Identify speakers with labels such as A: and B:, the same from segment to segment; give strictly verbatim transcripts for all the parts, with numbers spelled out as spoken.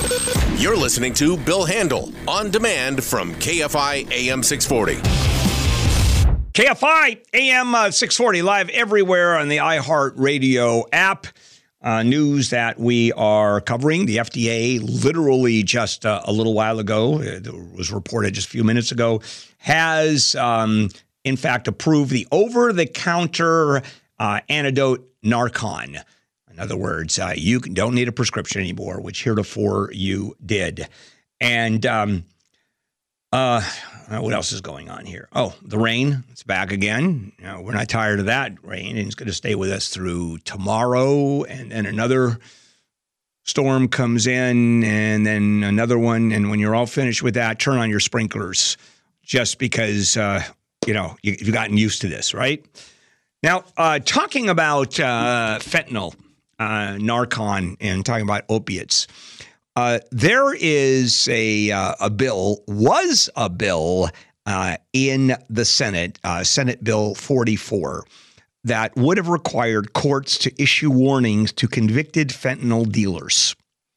A: You're listening to Bill Handel on demand from K F I A M six forty.
B: K F I A M uh, six forty, live everywhere on the iHeartRadio app. Uh, news that we are covering. The F D A literally just uh, a little while ago, it was reported just a few minutes ago, has um, in fact approved the over-the-counter uh, antidote Narcan. In other words, uh, you don't need a prescription anymore, which heretofore you did. And um, uh, what else is going on here? Oh, the rain. It's back again. You know, we're not tired of that rain, and it's going to stay with us through tomorrow. And then another storm comes in, and then another one. And when you're all finished with that, turn on your sprinklers, just because, uh, you know, you, you've gotten used to this, right? Now, uh, talking about uh, fentanyl, uh, Narcan, and talking about opiates, Uh, there is a uh, a bill, was a bill uh, in the Senate, uh, Senate Bill forty-four, that would have required courts to issue warnings to convicted fentanyl dealers.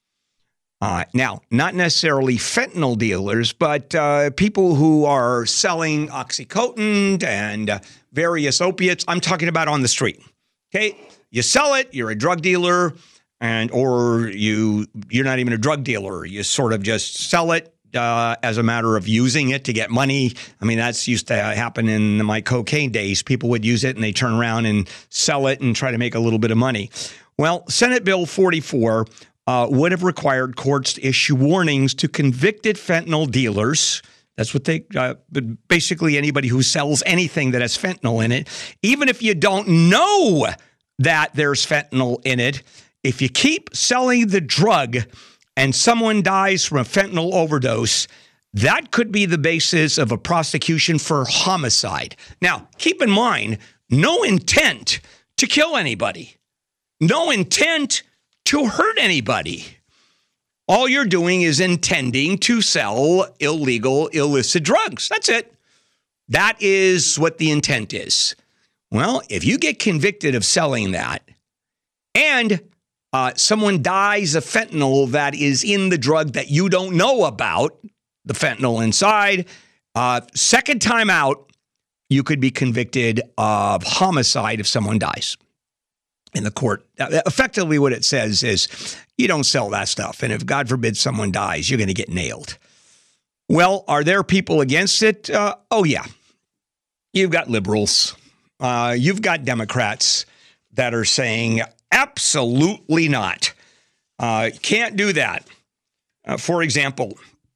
B: Uh, now, not necessarily fentanyl dealers, but uh, people who are selling OxyContin and uh, various opiates. I'm talking about on the street. Okay, you sell it, you're a drug dealer. And or you you're not even a drug dealer. You sort of just sell it uh, as a matter of using it to get money. I mean, that's used to happen in my cocaine days. People would use it and they turn around and sell it and try to make a little bit of money. Well, Senate Bill forty-four uh, would have required courts to issue warnings to convicted fentanyl dealers. That's what they uh, basically anybody who sells anything that has fentanyl in it, even if you don't know that there's fentanyl in it. If you keep selling the drug and someone dies from a fentanyl overdose, that could be the basis of a prosecution for homicide. Now, keep in mind, no intent to kill anybody, no intent to hurt anybody. All you're doing is intending to sell illegal, illicit drugs. That's it. That is what the intent is. Well, if you get convicted of selling that and Uh, someone dies of fentanyl that is in the drug that you don't know about, the fentanyl inside, uh, second time out, you could be convicted of homicide if someone dies in the court. Uh, effectively, what it says is you don't sell that stuff. And if, God forbid, someone dies, you're going to get nailed. Well, are there people against it? Uh, oh, yeah. You've got liberals. Uh, you've got Democrats that are saying, absolutely not. Uh, can't do that. Uh, for example,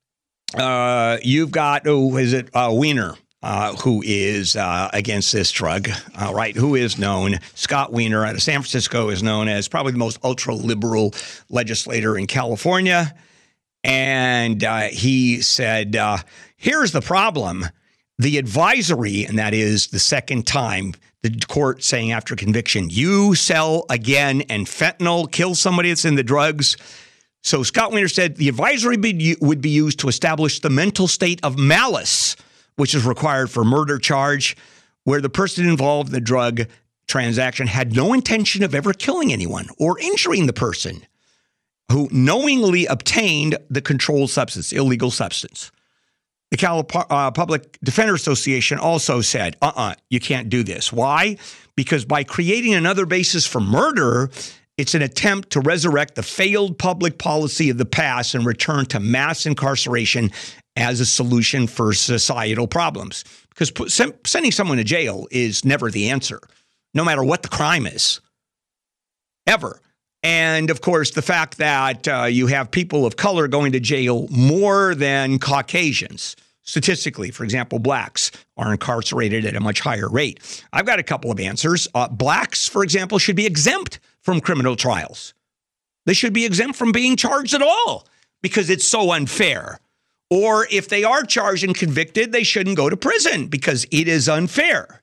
B: uh, you've got, oh, is it uh, Wiener, uh, who is uh, against this drug, uh, right? Who is known, Scott Wiener out of San Francisco is known as probably the most ultra-liberal legislator in California. And uh, he said, uh, here's the problem. The advisory, and that is the second time, the court saying after conviction, you sell again and fentanyl kills somebody that's in the drugs. So Scott Wiener said the advisory be, would be used to establish the mental state of malice, which is required for murder charge, where the person involved in the drug transaction had no intention of ever killing anyone or injuring the person who knowingly obtained the controlled substance, illegal substance. The Cal uh, Public Defender Association also said, uh-uh, you can't do this. Why? Because by creating another basis for murder, it's an attempt to resurrect the failed public policy of the past and return to mass incarceration as a solution for societal problems. Because sending someone to jail is never the answer, no matter what the crime is, ever. And, of course, the fact that uh, you have people of color going to jail more than Caucasians. Statistically, for example, blacks are incarcerated at a much higher rate. I've got a couple of answers. Uh, blacks, for example, should be exempt from criminal trials. They should be exempt from being charged at all because it's so unfair. Or if they are charged and convicted, they shouldn't go to prison because it is unfair.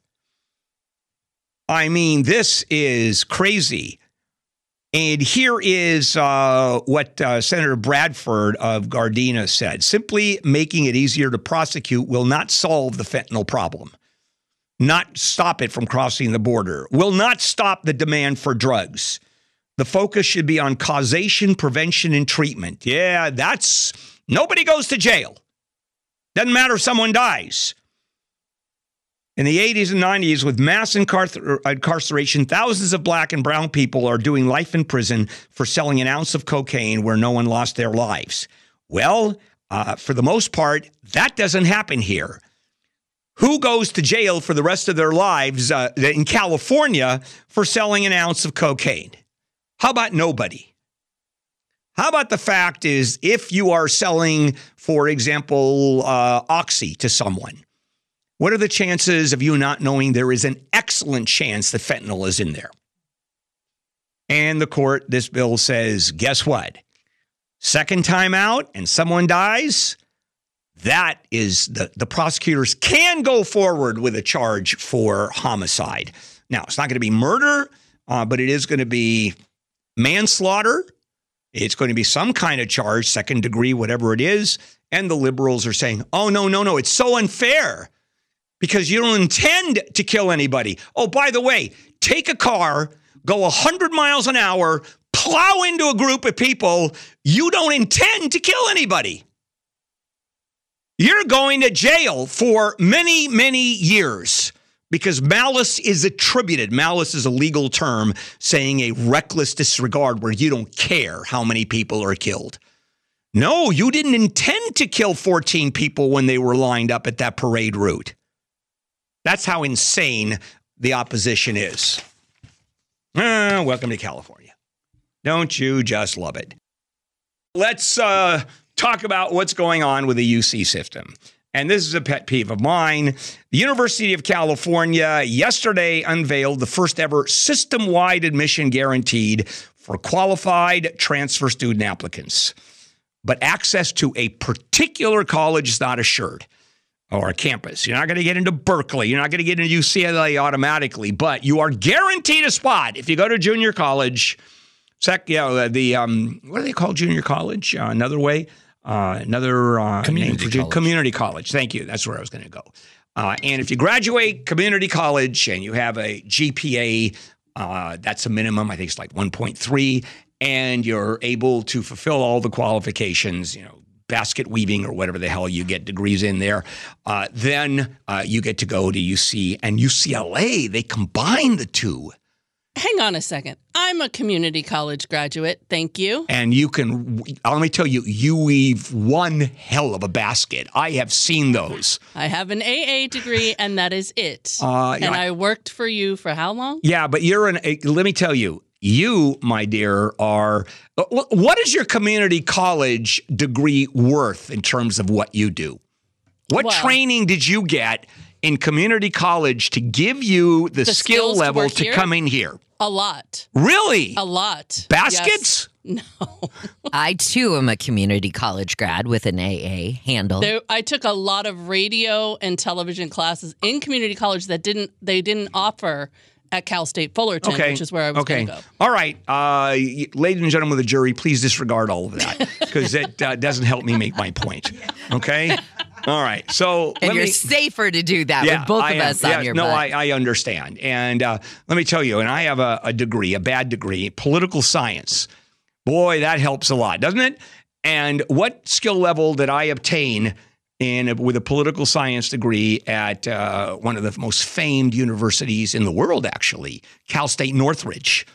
B: I mean, this is crazy. And here is uh, what uh, Senator Bradford of Gardena said. Simply making it easier to prosecute will not solve the fentanyl problem, not stop it from crossing the border, will not stop the demand for drugs. The focus should be on causation, prevention, and treatment. Yeah, that's, nobody goes to jail. Doesn't matter if someone dies. In the eighties and nineties, with mass incarcer- incarceration, thousands of black and brown people are doing life in prison for selling an ounce of cocaine where no one lost their lives. Well, uh, for the most part, that doesn't happen here. Who goes to jail for the rest of their lives uh, in California for selling an ounce of cocaine? How about nobody? How about the fact is if you are selling, for example, uh, Oxy to someone, what are the chances of you not knowing there is an excellent chance that fentanyl is in there? And the court, this bill says, guess what? Second time out and someone dies, that is the, the prosecutors can go forward with a charge for homicide. Now, it's not going to be murder, uh, but it is going to be manslaughter. It's going to be some kind of charge, second degree, whatever it is. And the liberals are saying, oh, no, no, no, it's so unfair because you don't intend to kill anybody. Oh, by the way, take a car, go one hundred miles an hour, plow into a group of people. You don't intend to kill anybody. You're going to jail for many, many years. Because malice is attributed. Malice is a legal term saying a reckless disregard where you don't care how many people are killed. No, you didn't intend to kill fourteen people when they were lined up at that parade route. That's how insane the opposition is. Ah, welcome to California. Don't you just love it? Let's uh, talk about what's going on with the U C system. And this is a pet peeve of mine. The University of California yesterday unveiled the first ever system-wide admission guaranteed for qualified transfer student applicants. But access to a particular college is not assured, or a campus. You're not going to get into Berkeley. You're not going to get into U C L A automatically, but you are guaranteed a spot if you go to junior college. Sec, yeah, the um, what do they call junior college? Uh, another way. Uh, another uh,
C: community,
B: name for
C: college.
B: community college. Thank you. That's where I was going to go. Uh, and if you graduate community college and you have a G P A, uh, that's a minimum. I think it's like one point three, and you're able to fulfill all the qualifications, you know, basket weaving or whatever the hell you get degrees in there, uh, then uh, you get to go to U C and U C L A. They combine the two.
C: Hang on a second. I'm a community college graduate. Thank you.
B: And you can, let me tell you, you weave one hell of a basket. I have seen those.
C: I have an A A degree, and that is it.
B: Uh,
C: and I, I worked for you for how long?
B: Yeah, but you're an, let me tell you, you, my dear, are, what is your community college degree worth in terms of what you do? What
C: well,
B: training did you get in community college to give you the,
C: the
B: skill level
C: to,
B: to come in here?
C: A lot.
B: Really?
C: A lot.
B: Baskets?
C: Yes. No.
D: I, too, am a community college grad with an A A handle.
C: There, I took a lot of radio and television classes in community college that didn't they didn't offer at Cal State Fullerton,
B: okay.
C: which is where I was
B: okay.
C: going to go.
B: All right. Uh, ladies and gentlemen of the jury, please disregard all of that because it uh, doesn't help me make my point. Okay? All right. So
D: and
B: let
D: you're
B: me,
D: safer to do that
B: yeah,
D: with both
B: I
D: of
B: am.
D: us
B: yeah,
D: on your
B: no,
D: butt.
B: I, I understand. And uh, let me tell you, and I have a, a degree, a bad degree, political science. Boy, that helps a lot, doesn't it? And what skill level did I obtain in with a political science degree at uh, one of the most famed universities in the world, actually, Cal State Northridge,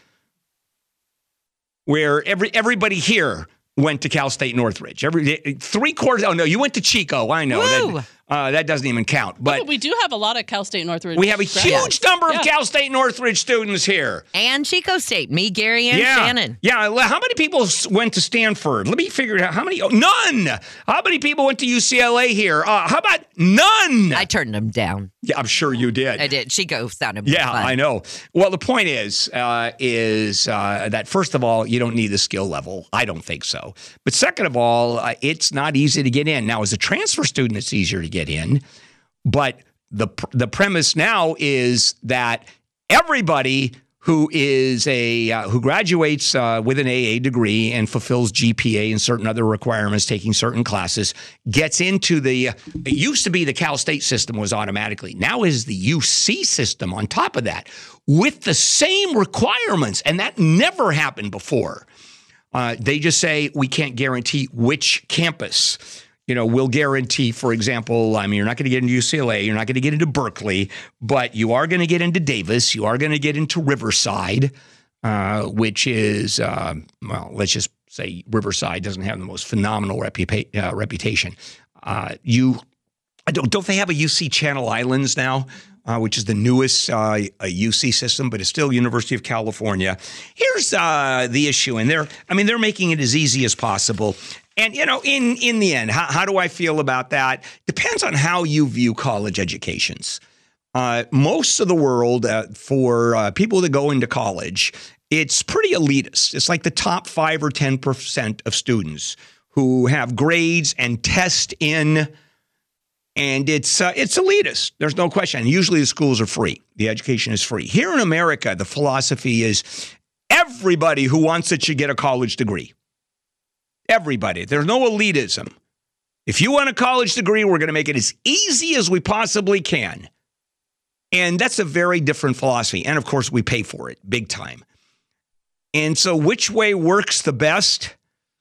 B: where every everybody here went to Cal State Northridge. Every three quarters. Oh no, you went to Chico. I know that, uh, that doesn't even count. But,
C: no, but we do have a lot of Cal State Northridge.
B: We have a huge
C: graduates.
B: number of
C: yeah.
B: Cal State Northridge students here.
D: And Chico State. Me, Gary, and
B: yeah.
D: Shannon.
B: Yeah. How many people went to Stanford? Let me figure it out. How many? Oh, none. How many people went to U C L A here? Uh, how about none?
D: I turned them down.
B: Yeah, I'm sure you did.
D: I did. Chico sounded more
B: Yeah,
D: fun.
B: I know. Well, the point is, uh, is uh, that first of all, you don't need the skill level. I don't think so. But second of all, uh, it's not easy to get in. Now, as a transfer student, it's easier to get in. But the the premise now is that everybody who is a uh, who graduates uh, with an A A degree and fulfills G P A and certain other requirements, taking certain classes, gets into the, it used to be the Cal State system was automatically. Now is the U C system on top of that with the same requirements. And that never happened before. Uh, they just say we can't guarantee which campus. You know, we'll guarantee, for example, I mean, you're not going to get into U C L A, you're not going to get into Berkeley, but you are going to get into Davis, you are going to get into Riverside, uh, which is, uh, well, let's just say Riverside doesn't have the most phenomenal reputa- uh, reputation. Uh, you, don't, don't they have a U C Channel Islands now, uh, which is the newest uh, a U C system, but it's still University of California. Here's uh, the issue, and they're, I mean, they're making it as easy as possible. And, you know, in, in the end, how, how do I feel about that? Depends on how you view college educations. Uh, most of the world, uh, for uh, people that go into college, it's pretty elitist. It's like the top five or ten percent of students who have grades and test in, and it's uh, it's elitist. There's no question. And usually the schools are free. The education is free. Here in America, the philosophy is everybody who wants it should get a college degree. Everybody. There's no elitism. If you want a college degree, we're going to make it as easy as we possibly can. And that's a very different philosophy. And of course, we pay for it big time. And so which way works the best?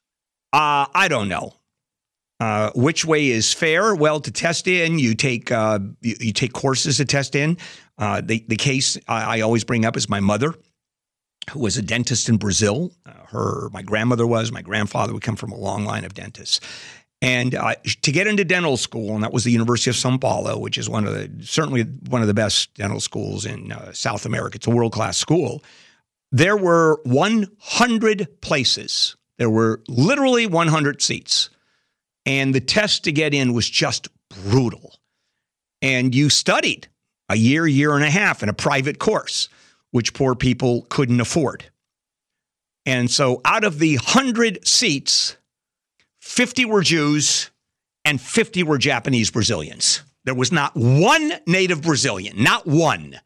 B: Uh, I don't know. Uh, which way is fair? Well, to test in, you take uh, you, you take courses to test in. Uh, the, the case I, I always bring up is my mother, who was a dentist in Brazil. Uh, her, my grandmother was, my grandfather would come from a long line of dentists. And uh, to get into dental school, and that was the University of São Paulo, which is one of the, certainly one of the best dental schools in uh, South America. It's a world-class school. There were one hundred places. There were literally one hundred seats. And the test to get in was just brutal. And you studied a year, year and a half in a private course, which poor people couldn't afford. And so out of the one hundred seats, fifty were Jews and fifty were Japanese Brazilians. There was not one native Brazilian, not one.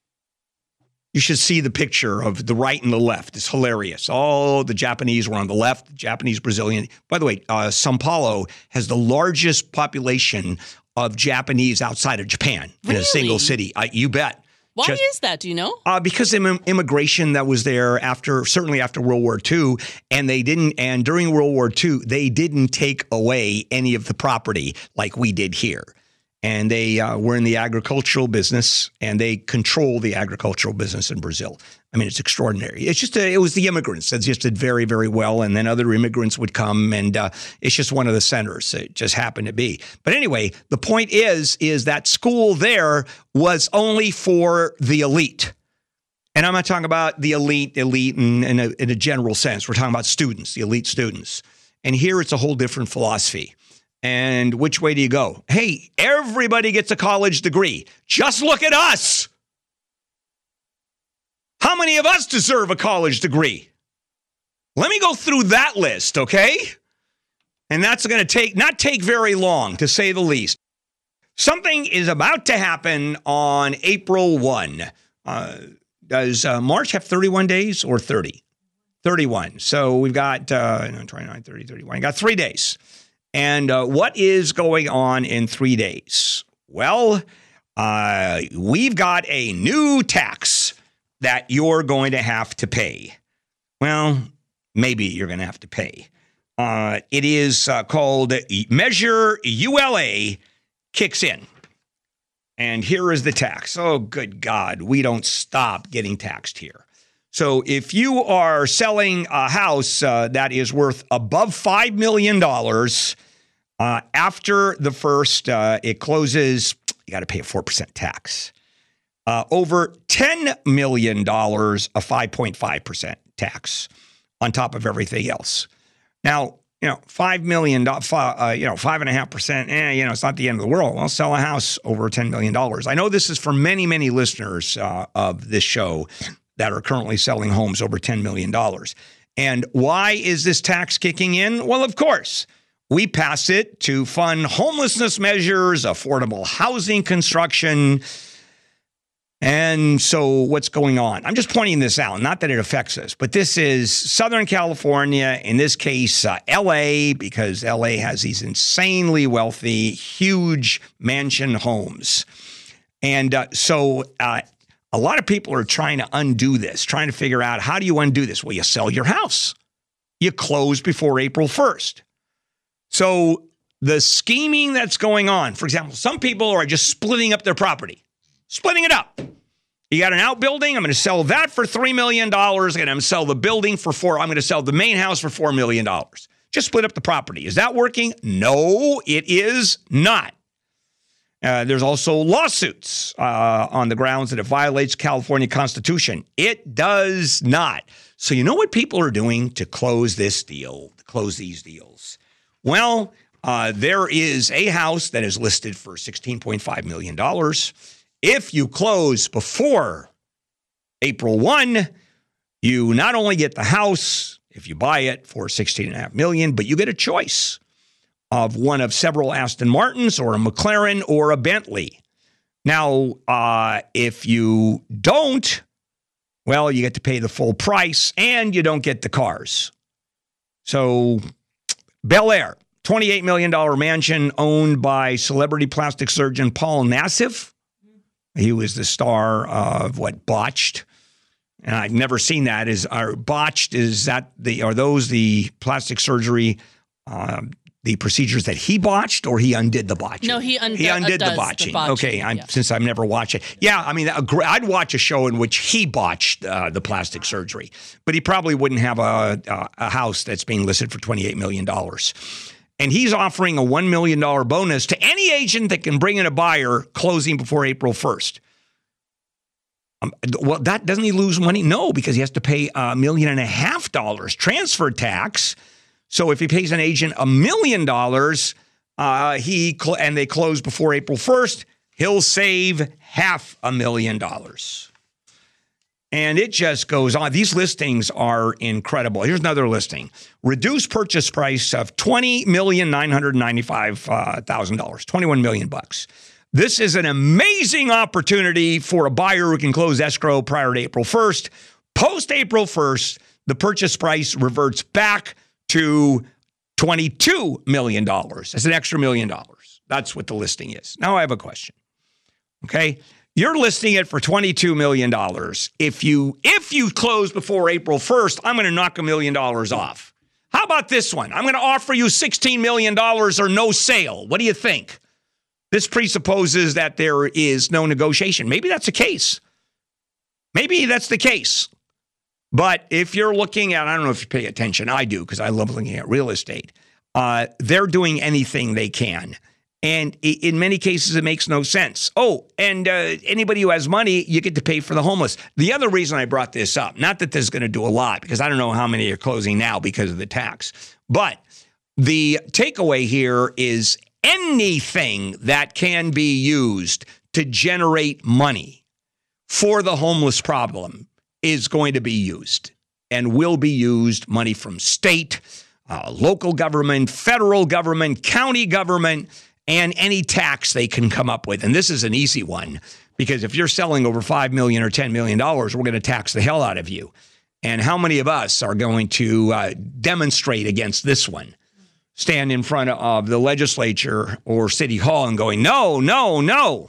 B: You should see the picture of the right and the left. It's hilarious. All the Japanese were on the left, the Japanese Brazilian. By the way, uh, São Paulo has the largest population of Japanese outside of Japan
C: really?
B: in a single city. I, you bet.
C: Why
B: Just,
C: is that? Do you know?
B: Uh, because of im- immigration that was there after, certainly after World War Two, and they didn't, and during World War Two, they didn't take away any of the property like we did here. And they uh, were in the agricultural business, and they control the agricultural business in Brazil. I mean, it's extraordinary. It's just, a, it was the immigrants that just did very, very well. And then other immigrants would come, and uh, it's just one of the centers. It just happened to be. But anyway, the point is, is that school there was only for the elite. And I'm not talking about the elite, elite in, in, a, in a general sense. We're talking about students, the elite students. And here it's a whole different philosophy. And which way do you go? Hey, everybody gets a college degree. Just look at us. How many of us deserve a college degree? Let me go through that list, okay? And that's going to take not take very long, to say the least. Something is about to happen on April first. Uh, does uh, March have thirty-one days or thirty? thirty-one. So we've got uh, twenty-nine, thirty, thirty-one. We got three days. And uh, what is going on in three days? Well, uh, we've got a new tax that you're going to have to pay. Well, maybe you're going to have to pay. Uh, it is uh, called Measure U L A kicks in. And here is the tax. Oh, good God, we don't stop getting taxed here. So if you are selling a house uh, that is worth above five million dollars, uh, after the first, uh, it closes, you got to pay a four percent tax. Uh, over ten million dollars, a five point five percent tax on top of everything else. Now, you know, five million dollars, uh, you know, five and a half percent, eh, you know, it's not the end of the world. I'll sell a house over ten million dollars. I know this is for many, many listeners uh, of this show that are currently selling homes over ten million dollars. And why is this tax kicking in? Well, of course, we pass it to fund homelessness measures, affordable housing construction. And so what's going on? I'm just pointing this out, not that it affects us, but this is Southern California, in this case, uh, L A, because L A has these insanely wealthy, huge mansion homes. And uh, so uh, a lot of people are trying to undo this, trying to figure out, how do you undo this? Well, you sell your house. You close before April first. So the scheming that's going on, for example, some people are just splitting up their property. Splitting it up. You got an outbuilding. I'm going to sell that for three million dollars. I'm going to sell the building for four. I'm going to sell the main house for four million dollars. Just split up the property. Is that working? No, it is not. Uh, there's also lawsuits uh, on the grounds that it violates California Constitution. It does not. So you know what people are doing to close this deal, to close these deals? Well, uh, there is a house that is listed for sixteen point five million dollars. If you close before April first, you not only get the house, if you buy it, for sixteen point five million dollars, but you get a choice of one of several Aston Martins or a McLaren or a Bentley. Now, uh, if you don't, well, you get to pay the full price and you don't get the cars. So, Bel Air, twenty-eight million dollars mansion owned by celebrity plastic surgeon Paul Nassif. He was the star of what, Botched? And I've never seen that. Is are Botched? Is that the are those the plastic surgery, uh, the procedures that he botched, or he undid the botching?
C: No, he, und-
B: he undid
C: uh,
B: the botching.
C: the botching.
B: Okay, I'm,
C: yeah.
B: since I've never watched it. Yeah, I mean, I'd watch a show in which he botched uh, the plastic surgery, but he probably wouldn't have a a, a house that's being listed for twenty-eight million dollars. And he's offering a one million dollars bonus to any agent that can bring in a buyer closing before April first. Um, well, that doesn't he lose money? No, because he has to pay a million and a half dollars transfer tax. So if he pays an agent a million dollars, uh, he cl- and they close before April first, he'll save half a million dollars. And it just goes on. These listings are incredible. Here's another listing. Reduced purchase price of twenty million nine hundred ninety-five thousand dollars, twenty-one million bucks. This is an amazing opportunity for a buyer who can close escrow prior to April first. Post April first, the purchase price reverts back to twenty-two million dollars. That's an extra million dollars. That's what the listing is. Now I have a question. Okay? You're listing it for twenty-two million dollars. If you if you close before April first, I'm going to knock a million dollars off. How about this one? I'm going to offer you sixteen million dollars or no sale. What do you think? This presupposes that there is no negotiation. Maybe that's the case. Maybe that's the case. But if you're looking at, I don't know if you pay attention. I do, because I love looking at real estate. Uh, they're doing anything they can. And in many cases, it makes no sense. Oh, and uh, anybody who has money, you get to pay for the homeless. The other reason I brought this up, not that this is going to do a lot, because I don't know how many are closing now because of the tax. But the takeaway here is anything that can be used to generate money for the homeless problem is going to be used and will be used. Money from state, uh, local government, federal government, county government, and any tax they can come up with. And this is an easy one, because if you're selling over five million dollars or ten million dollars, we're going to tax the hell out of you. And how many of us are going to uh, demonstrate against this one? Stand in front of the legislature or city hall and going, no, no, no.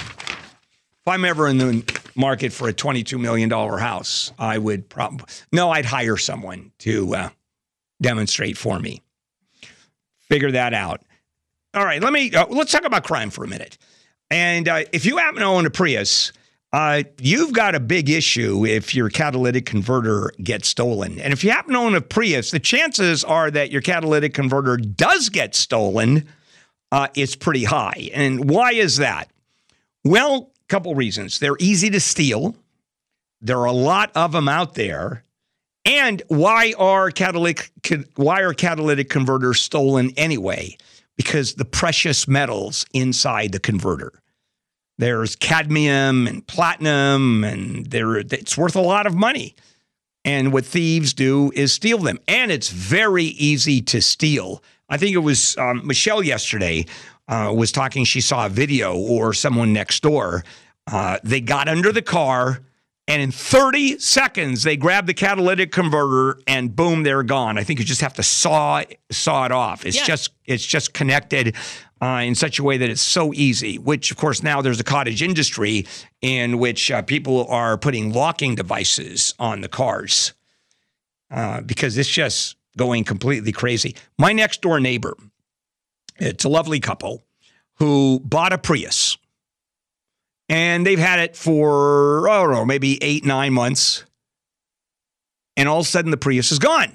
B: If I'm ever in the market for a twenty-two million dollars house, I would probably, no, I'd hire someone to uh, demonstrate for me. Figure that out. All right, let me, uh, let's talk about crime for a minute. And uh, if you happen to own a Prius, uh, you've got a big issue if your catalytic converter gets stolen. And if you happen to own a Prius, the chances are that your catalytic converter does get stolen. Uh, it's pretty high. And why is that? Well, a couple reasons. They're easy to steal. There are a lot of them out there. And why are catalytic, why are catalytic converters stolen anyway? Because the precious metals inside the converter. There's cadmium and platinum, and there it's worth a lot of money. And what thieves do is steal them. And it's very easy to steal. I think it was um, Michelle yesterday uh, was talking, she saw a video, or someone next door, Uh, they got under the car, and in thirty seconds, they grabbed the catalytic converter, and boom, they're gone. I think you just have to saw saw it off. It's
C: yeah.
B: just it's just connected uh, in such a way that it's so easy. Which, of course, now there's a cottage industry in which uh, people are putting locking devices on the cars uh, because it's just going completely crazy. My next door neighbor, it's a lovely couple who bought a Prius. And they've had it for, I don't know, maybe eight, nine months. And all of a sudden, the Prius is gone.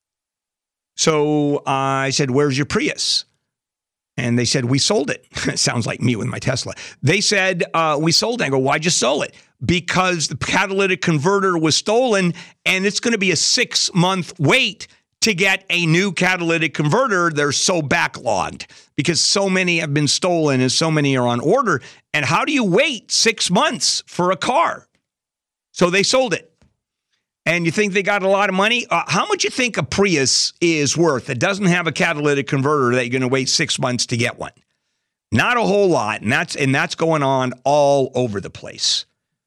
B: So uh, I said, where's your Prius? And they said, we sold it. It sounds like me with my Tesla. They said, uh, we sold it. I go, why'd you sell it? Because the catalytic converter was stolen, and it's going to be a six-month wait to get a new catalytic converter. They're so backlogged because so many have been stolen and so many are on order. And how do you wait six months for a car? So they sold it. And you think they got a lot of money? Uh, how much you think a Prius is worth that doesn't have a catalytic converter that you're going to wait six months to get one? Not a whole lot. And that's, and that's going on all over the place.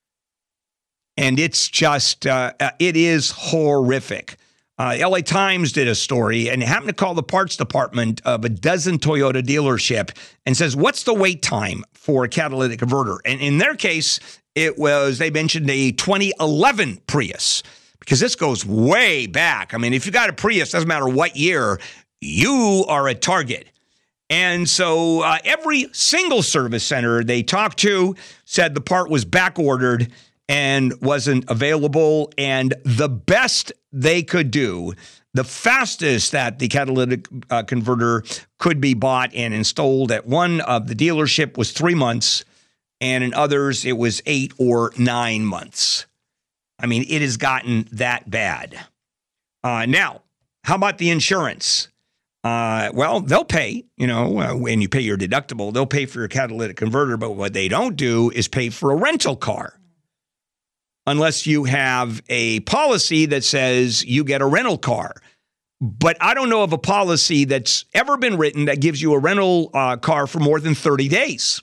B: And it's just, uh, it is horrific. Uh, L A Times did a story and happened to call the parts department of a dozen Toyota dealership and says, what's the wait time for a catalytic converter? And in their case, it was, they mentioned a twenty eleven Prius because this goes way back. I mean, if you got a Prius, doesn't matter what year, you are a target. And so uh, every single service center they talked to said the part was back ordered and wasn't available. And the best they could do, the fastest that the catalytic uh, converter could be bought and installed at one of the dealership was three months, and in others it was eight or nine months. I mean, it has gotten that bad. Uh, now, how about the insurance? Uh, well, they'll pay, you know, uh, when you pay your deductible, they'll pay for your catalytic converter, but what they don't do is pay for a rental car. Unless you have a policy that says you get a rental car. But I don't know of a policy that's ever been written that gives you a rental uh, car for more than thirty days.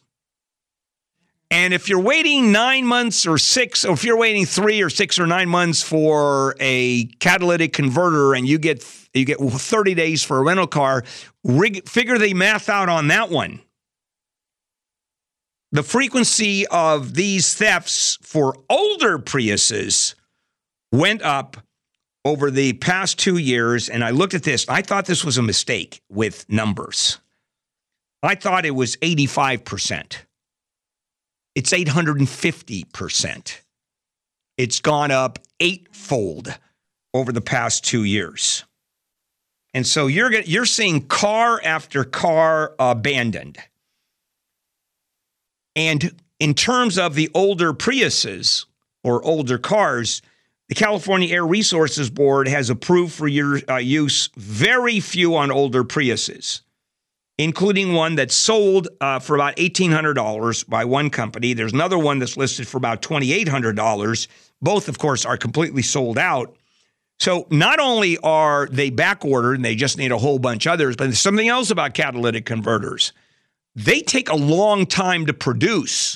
B: And if you're waiting nine months or six, or if you're waiting three or six or nine months for a catalytic converter and you get you get thirty days for a rental car, rig, figure the math out on that one. The frequency of these thefts for older Priuses went up over the past two years. And I looked at this. I thought this was a mistake with numbers. I thought it was eighty-five percent. It's eight hundred fifty percent. It's gone up eightfold over the past two years. And so you're you're seeing car after car abandoned. And in terms of the older Priuses or older cars, the California Air Resources Board has approved for your uh, use very few on older Priuses, including one that's sold uh, for about eighteen hundred dollars by one company. There's another one that's listed for about twenty-eight hundred dollars. Both, of course, are completely sold out. So not only are they back ordered and they just need a whole bunch of others, but there's something else about catalytic converters. They take a long time to produce.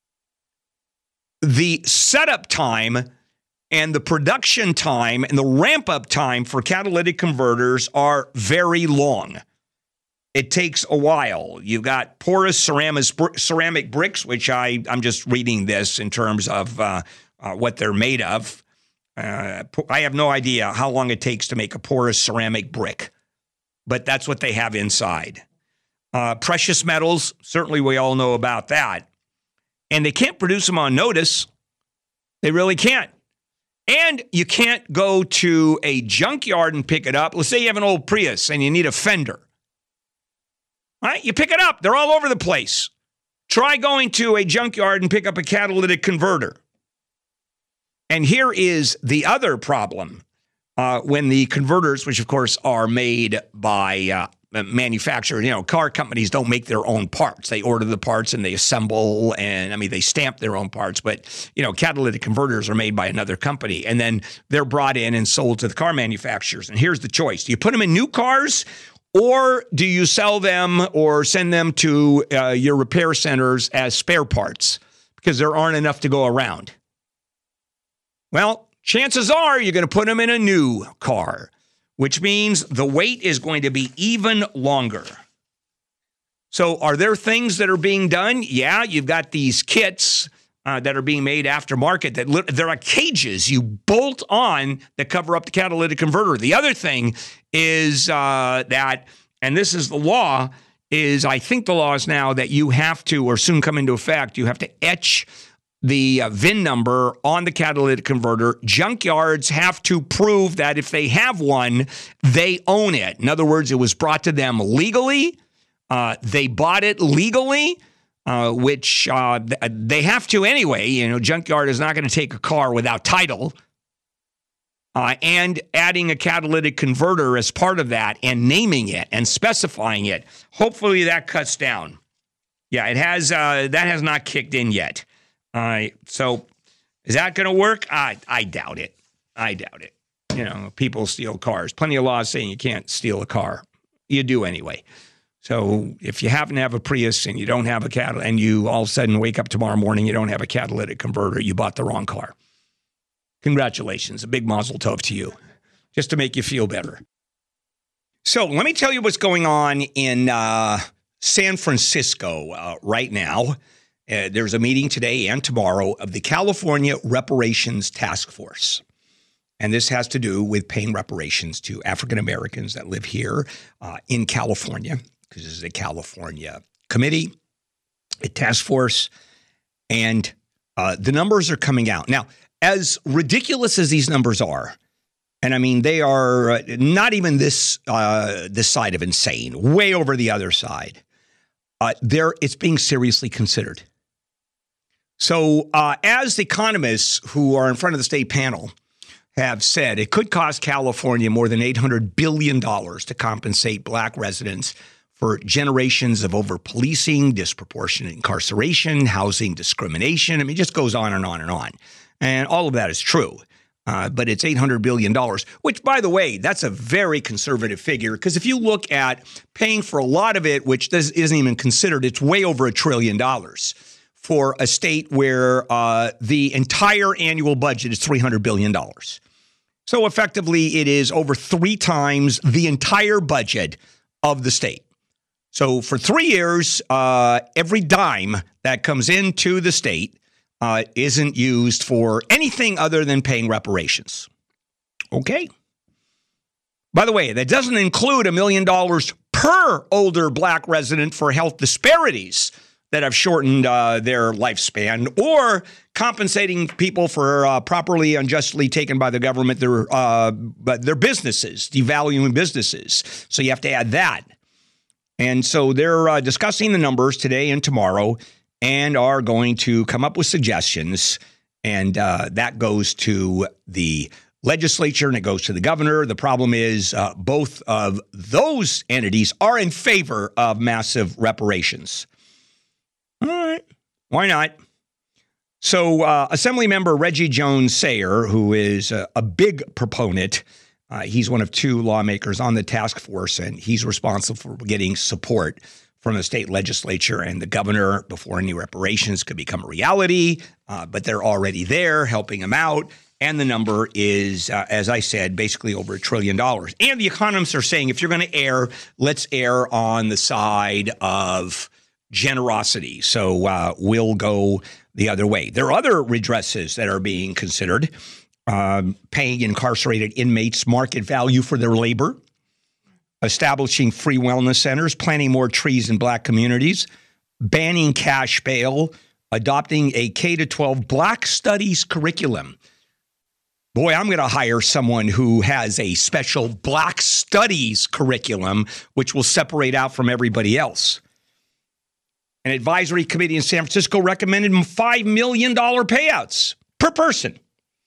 B: The setup time and the production time and the ramp-up time for catalytic converters are very long. It takes a while. You've got porous ceramic, ceramic bricks, which I, I'm just reading this in terms of uh, uh, what they're made of. Uh, I have no idea how long it takes to make a porous ceramic brick, but that's what they have inside. Uh, precious metals, certainly we all know about that. And they can't produce them on notice. They really can't. And you can't go to a junkyard and pick it up. Let's say you have an old Prius and you need a fender. All right, you pick it up. They're all over the place. Try going to a junkyard and pick up a catalytic converter. And here is the other problem. Uh, when the converters, which of course are made by uh, manufacturers, you know, car companies don't make their own parts. They order the parts and they assemble, and I mean, they stamp their own parts. But, you know, catalytic converters are made by another company, and then they're brought in and sold to the car manufacturers. And here's the choice. Do you put them in new cars, or do you sell them or send them to uh, your repair centers as spare parts? because there aren't enough to go around. Well, chances are you're going to put them in a new car, which means the wait is going to be even longer. So are there things that are being done? Yeah, you've got these kits uh, that are being made aftermarket. That li- there are cages you bolt on that cover up the catalytic converter. The other thing is uh, that, and this is the law, is I think the law is now that you have to, or soon come into effect, you have to etch the uh, V I N number on the catalytic converter. Junkyards have to prove that if they have one, they own it. In other words, it was brought to them legally. Uh, they bought it legally, uh, which uh, th- they have to anyway. You know, Junkyard is not going to take a car without title. Uh, and adding a catalytic converter as part of that and naming it and specifying it. Hopefully that cuts down. Yeah, it has. Uh, that has not kicked in yet. Uh, so is that going to work? I I doubt it. I doubt it. You know, people steal cars. Plenty of laws saying you can't steal a car. You do anyway. So if you happen to have a Prius and you don't have a catalytic, and you all of a sudden wake up tomorrow morning, you don't have a catalytic converter, you bought the wrong car. Congratulations. A big mazel tov to you, just to make you feel better. So let me tell you what's going on in uh, San Francisco uh, right now. Uh, there's a meeting today and tomorrow of the California Reparations Task Force. And this has to do with paying reparations to African Americans that live here uh, in California, because this is a California committee, a task force, and uh, the numbers are coming out. Now, as ridiculous as these numbers are, and I mean, they are uh, not even this uh, this side of insane, way over the other side, uh, there it's being seriously considered. So uh, as the economists who are in front of the state panel have said, it could cost California more than eight hundred billion dollars to compensate black residents for generations of over-policing, disproportionate incarceration, housing discrimination. I mean, it just goes on and on and on. And all of that is true. Uh, but it's eight hundred billion dollars, which, by the way, that's a very conservative figure. Because if you look at paying for a lot of it, which does, isn't even considered, it's way over a trillion dollars for a state where uh, the entire annual budget is three hundred billion dollars. So effectively, it is over three times the entire budget of the state. So for three years, uh, every dime that comes into the state uh, isn't used for anything other than paying reparations. Okay. By the way, that doesn't include a million dollars per older black resident for health disparities that have shortened uh, their lifespan, or compensating people for uh, properly unjustly taken by the government their uh, their businesses, devaluing businesses. So you have to add that. And so they're uh, discussing the numbers today and tomorrow, and are going to come up with suggestions. And uh, that goes to the legislature and it goes to the governor. The problem is uh, both of those entities are in favor of massive reparations. All right. Why not? So uh, Assemblymember Reggie Jones-Sayer, who is a, a big proponent, uh, he's one of two lawmakers on the task force, and he's responsible for getting support from the state legislature and the governor before any reparations could become a reality. Uh, but they're already there helping him out. And the number is, uh, as I said, basically over a trillion dollars. And the economists are saying, if you're going to err, let's err on the side of generosity. So uh, we'll go the other way. There are other redresses that are being considered, um, paying incarcerated inmates market value for their labor, establishing free wellness centers, planting more trees in black communities, banning cash bail, adopting a K to twelve black studies curriculum. Boy, I'm going to hire someone who has a special black studies curriculum, which will separate out from everybody else. An advisory committee in San Francisco recommended five million dollars payouts per person.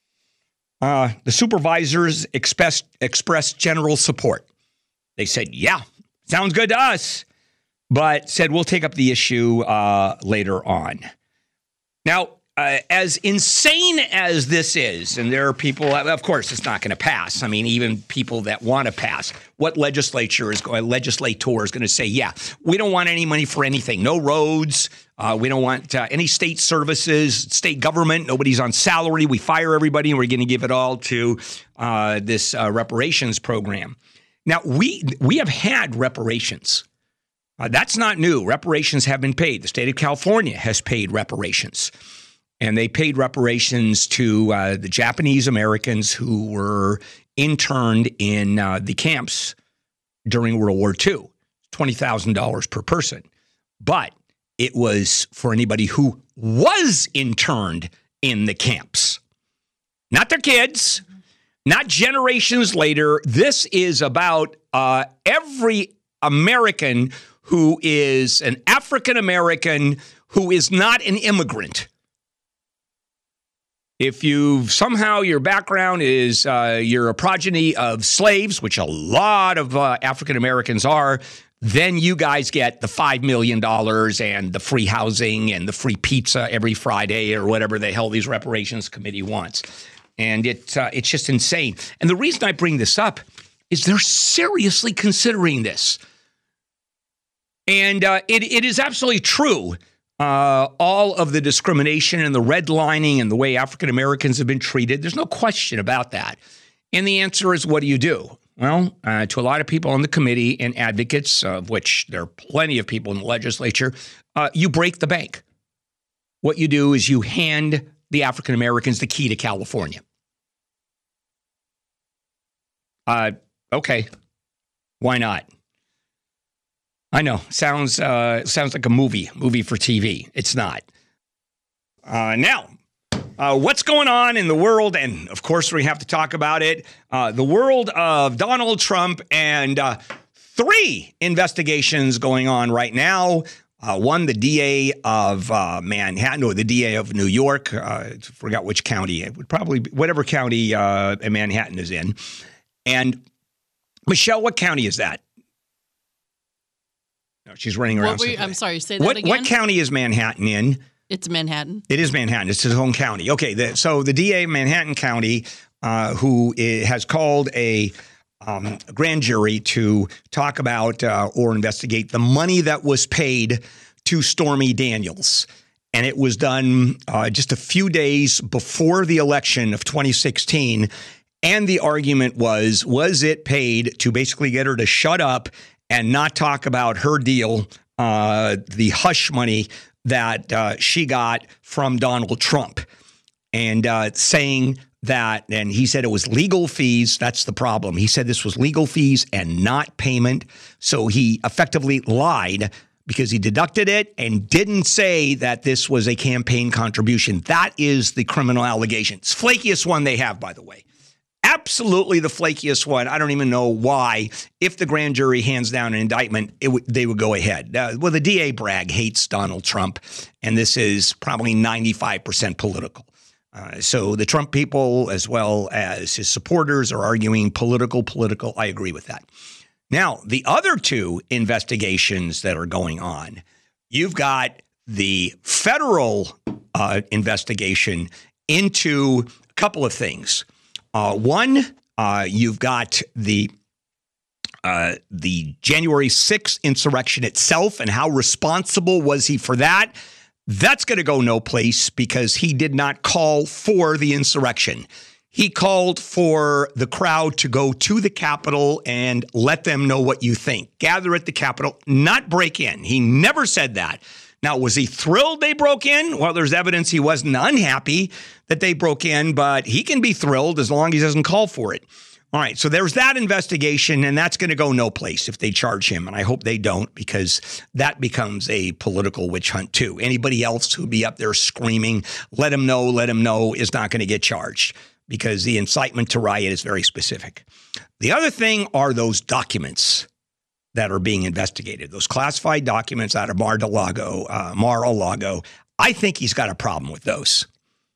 B: Uh, the supervisors expressed, expressed general support. They said, yeah, sounds good to us, but said we'll take up the issue uh, later on. Now, uh, as insane as this is, and there are people, of course, it's not going to pass. I mean, even people that want to pass, what legislature is going, legislator is going to say, yeah, we don't want any money for anything. No roads. Uh, we don't want uh, any state services, state government. Nobody's on salary. We fire everybody, and we're going to give it all to uh, this uh, reparations program. Now, we we have had reparations. Uh, that's not new. Reparations have been paid. The state of California has paid reparations. And they paid reparations to uh, the Japanese Americans who were interned in uh, the camps during World War Two, twenty thousand dollars per person. But it was for anybody who was interned in the camps, not their kids, not generations later. This is about uh, every American who is an African American who is not an immigrant. If you somehow your background is uh, you're a progeny of slaves, which a lot of uh, African Americans are, then you guys get the five million dollars and the free housing and the free pizza every Friday or whatever the hell these reparations committee wants. And it uh, it's just insane. And the reason I bring this up is they're seriously considering this. And uh, it it is absolutely true. Uh, all of the discrimination and the redlining and the way African Americans have been treated, there's no question about that. And the answer is, what do you do? Well, uh, to a lot of people on the committee and advocates, of which there are plenty of people in the legislature, uh, you break the bank. What you do is you hand the African Americans the key to California. Uh, okay, why not? I know, sounds uh, sounds like a movie, movie for T V. It's not. Uh, now, uh, what's going on in the world? And of course, we have to talk about it. Uh, the world of Donald Trump and uh, three investigations going on right now. Uh, one, the D A of uh, Manhattan, or the D A of New York. Uh, I forgot which county. It would probably be whatever county uh, Manhattan is in. And Michelle, what county is that? No, she's running around.
C: What were you, I'm sorry, say that
B: what,
C: again.
B: What county is Manhattan in?
C: It's Manhattan.
B: It is Manhattan. It's his own county. Okay, the, so the D A of Manhattan County, uh, who is, has called a um, grand jury to talk about uh, or investigate the money that was paid to Stormy Daniels. And it was done uh, just a few days before the election of twenty sixteen. And the argument was, was it paid to basically get her to shut up and not talk about her deal, uh, the hush money that uh, she got from Donald Trump, and uh, saying that, and he said it was legal fees. That's the problem. He said this was legal fees and not payment. So he effectively lied because he deducted it and didn't say that this was a campaign contribution. That is the criminal allegation. It's the flakiest one they have, by the way. Absolutely the flakiest one. I don't even know why. If the grand jury hands down an indictment, it w- they would go ahead. Uh, well, the D A Bragg hates Donald Trump, and this is probably ninety-five percent political. Uh, so the Trump people, as well as his supporters, are arguing political, political. I agree with that. Now, the other two investigations that are going on, you've got the federal uh, investigation into a couple of things. Uh, one, uh, you've got the uh, the January sixth insurrection itself, and how responsible was he for that? That's going to go no place because he did not call for the insurrection. He called for the crowd to go to the Capitol and let them know what you think. Gather at the Capitol, not break in. He never said that. Now, was he thrilled they broke in? Well, there's evidence he wasn't unhappy that they broke in, but he can be thrilled as long as he doesn't call for it. All right, so there's that investigation, and that's going to go no place if they charge him, and I hope they don't, because that becomes a political witch hunt too. Anybody else who'd be up there screaming, let him know, let him know, is not going to get charged, because the incitement to riot is very specific. The other thing are those documents that are being investigated, those classified documents out of Mar-a-Lago, uh, Mar-a-Lago. I think he's got a problem with those.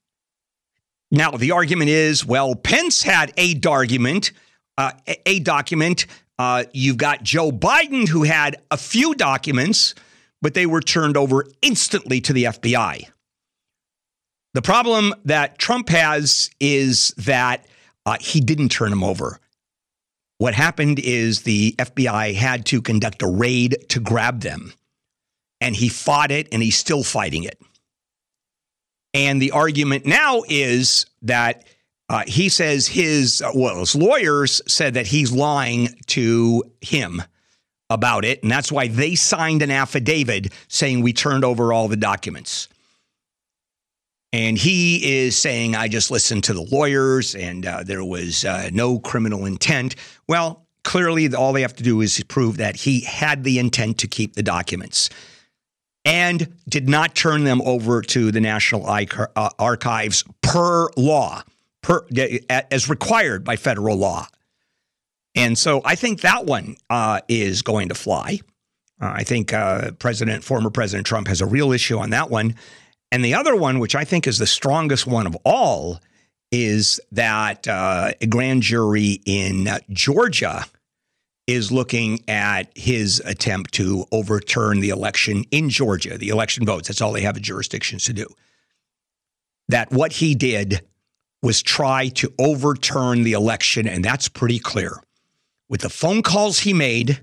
B: Now, the argument is, well, Pence had a document, uh, a document. Uh, you've got Joe Biden, who had a few documents, but they were turned over instantly to the F B I. The problem that Trump has is that uh, he didn't turn them over. What happened is the F B I had to conduct a raid to grab them, and he fought it, and he's still fighting it. And the argument now is that uh, he says his, uh, well, his lawyers said that he's lying to him about it, and that's why they signed an affidavit saying we turned over all the documents. And he is saying, I just listened to the lawyers and uh, there was uh, no criminal intent. Well, clearly all they have to do is prove that he had the intent to keep the documents and did not turn them over to the National Archives per law, per, as required by federal law. And so I think that one uh, is going to fly. Uh, I think uh, President, former President Trump has a real issue on that one. And the other one, which I think is the strongest one of all, is that uh, a grand jury in uh, Georgia is looking at his attempt to overturn the election in Georgia, the election votes. That's all they have jurisdictions to do. That what he did was try to overturn the election, and that's pretty clear. With the phone calls he made,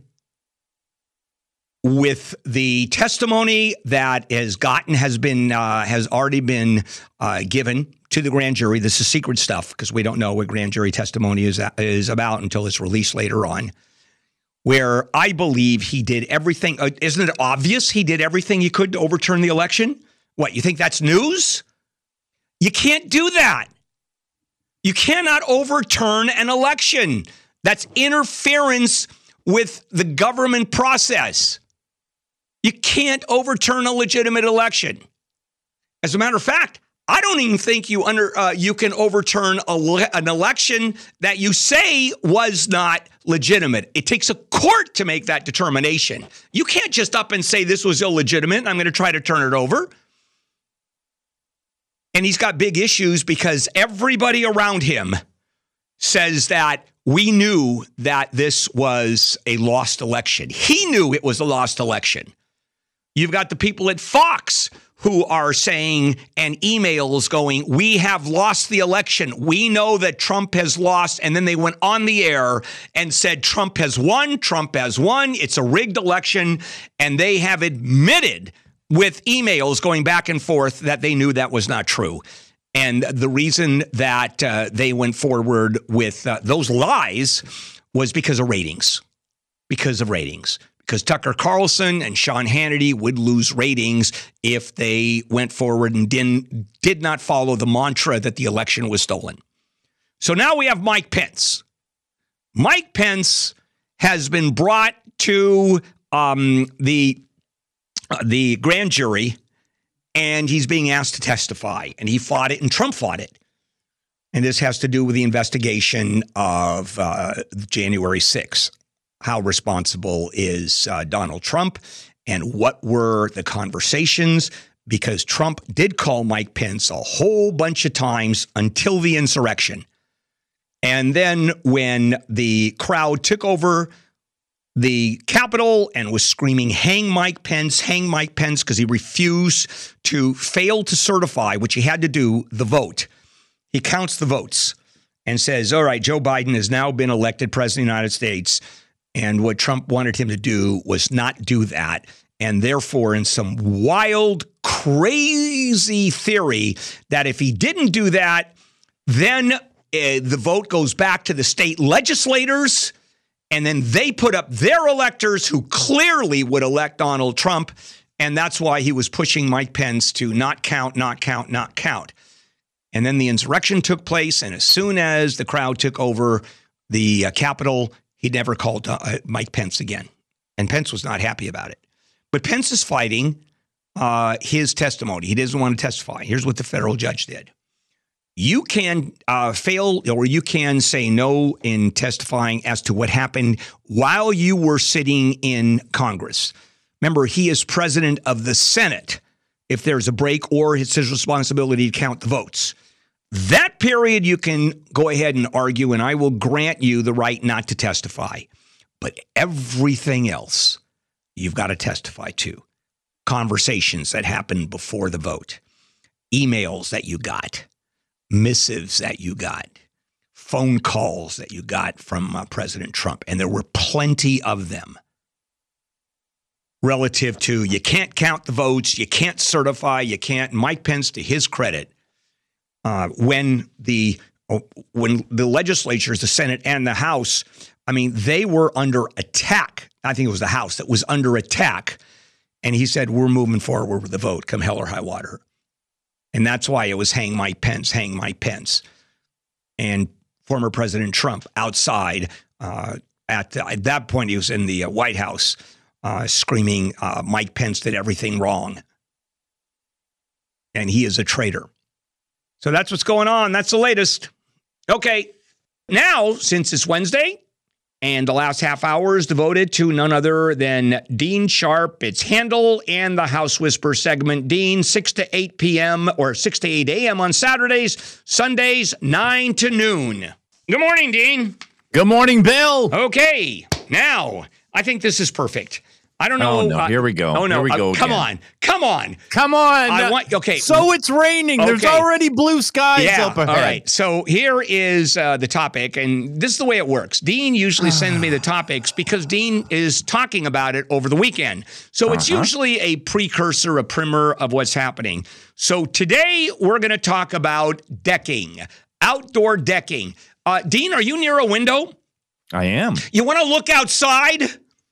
B: with the testimony that has gotten has been uh, has already been uh, given to the grand jury. This is secret stuff because we don't know what grand jury testimony is is about until it's released later on. Where I believe he did everything. Uh, isn't it obvious he did everything he could to overturn the election? What, you think that's news? You can't do that. You cannot overturn an election. That's interference with the government process. You can't overturn a legitimate election. As a matter of fact, I don't even think you under uh, you can overturn a le- an election that you say was not legitimate. It takes a court to make that determination. You can't just up and say this was illegitimate and I'm going to try to turn it over. And he's got big issues because everybody around him says that we knew that this was a lost election. He knew it was a lost election. You've got the people at Fox who are saying, and emails going, we have lost the election. We know that Trump has lost. And then they went on the air and said, Trump has won. Trump has won. It's a rigged election. And they have admitted with emails going back and forth that they knew that was not true. And the reason that uh, they went forward with uh, those lies was because of ratings, because of ratings. Because Tucker Carlson and Sean Hannity would lose ratings if they went forward and didn't, did not follow the mantra that the election was stolen. So now we have Mike Pence. Mike Pence has been brought to um, the uh, the grand jury, and he's being asked to testify. And he fought it, and Trump fought it. And this has to do with the investigation of uh, January sixth. How responsible is uh, Donald Trump, and what were the conversations? Because Trump did call Mike Pence a whole bunch of times until the insurrection. And then when the crowd took over the Capitol and was screaming, hang Mike Pence, hang Mike Pence, because he refused to fail to certify, which he had to do, the vote. He counts the votes and says, all right, Joe Biden has now been elected president of the United States. And what Trump wanted him to do was not do that. And therefore, in some wild, crazy theory that if he didn't do that, then uh, the vote goes back to the state legislators, and then they put up their electors who clearly would elect Donald Trump. And that's why he was pushing Mike Pence to not count, not count, not count. And then the insurrection took place. And as soon as the crowd took over the uh, Capitol, he never called uh, Mike Pence again. And Pence was not happy about it. But Pence is fighting uh, his testimony. He doesn't want to testify. Here's what the federal judge did. You can uh, fail, or you can say no in testifying as to what happened while you were sitting in Congress. Remember, he is president of the Senate if there's a break, or it's his responsibility to count the votes. That period you can go ahead and argue, and I will grant you the right not to testify. But everything else, you've got to testify to. Conversations that happened before the vote. emails that you got, missives that you got, phone calls that you got from uh, President Trump. And there were plenty of them relative to you can't count the votes, you can't certify, you can't. Mike Pence, to his credit, uh, when the when the legislatures, the Senate and the House, I mean, they were under attack. I think it was the House that was under attack. And he said, we're moving forward with the vote, come hell or high water. And that's why it was hang Mike Pence, hang Mike Pence. And former President Trump outside uh, at, the, at that point, he was in the uh, White House uh, screaming, uh, Mike Pence did everything wrong. And he is a traitor. So that's what's going on. That's the latest. Okay. Now, since it's Wednesday, and the last half hour is devoted to none other than Dean Sharp, its Handel, and the House Whisper segment. Dean, six to eight p.m. or six to eight a.m. on Saturdays, Sundays, nine to noon. Good morning, Dean.
E: Good morning, Bill.
B: Okay. Now, I think this is perfect. I don't know.
E: Oh, no. Here we go.
B: Oh, no.
E: Here we go
B: uh, come
E: again.
B: on. Come on.
E: Come on.
B: I want, okay.
E: So it's raining.
B: Okay.
E: There's already blue skies
B: yeah,
E: up ahead.
B: All right. So here is uh, the topic, and this is the way it works. Dean usually sends me the topics because Dean is talking about it over the weekend. So uh-huh. it's usually a precursor, a primer of what's happening. So today we're going to talk about decking, outdoor decking. Uh, Dean, are you near a window?
E: I am.
B: You want to look outside?